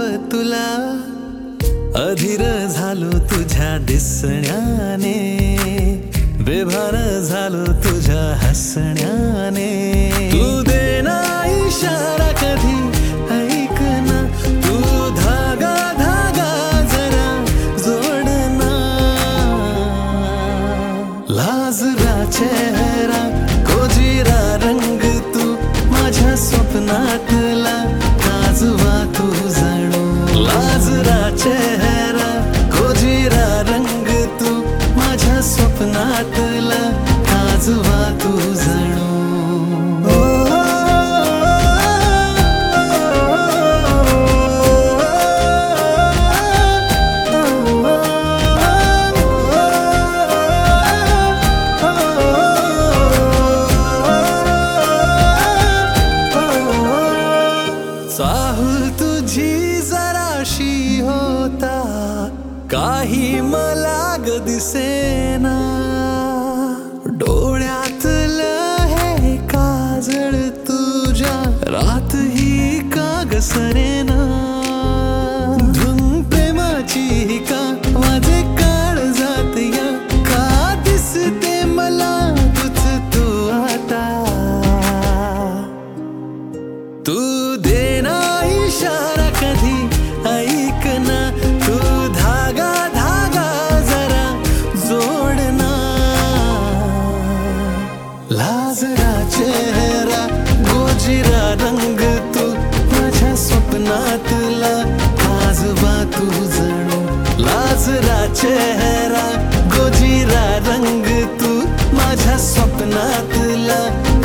तुला, अधीर झालो तुझ्या दिसण्याने, बेभान झालो तुझ्या हसण्याने. तू देना इशारा कधी ऐक ना, तू धागा धागा जरा जोडना. लाजरा चेहरा कोजिरा रंग तू माझ्या स्वप्नातला काजवा तू जणू. लाजरा चेहरा कोजिरा रंग तू माझ्या स्वप्नातला काजवा तू जणू. चाहूल तुझी जराशी होता, काही मला ग दिसेना. डोळ्यातलं हे काजळ तुझ्या रात ही का ग सरेना. धुन प्रेमाची ही का माझे काळ जात या, का दिसते मला तुझ तू आता. तू देना इशारा कधी ऐक ना, तू धागा धागा जरा जोडना. लाजरा चेहरा गोजिरा रंग तू माझ्या स्वप्नातला काजवा तू जणू. लाजरा चेहरा गोजिरा रंग तू माझ्या स्वप्नातला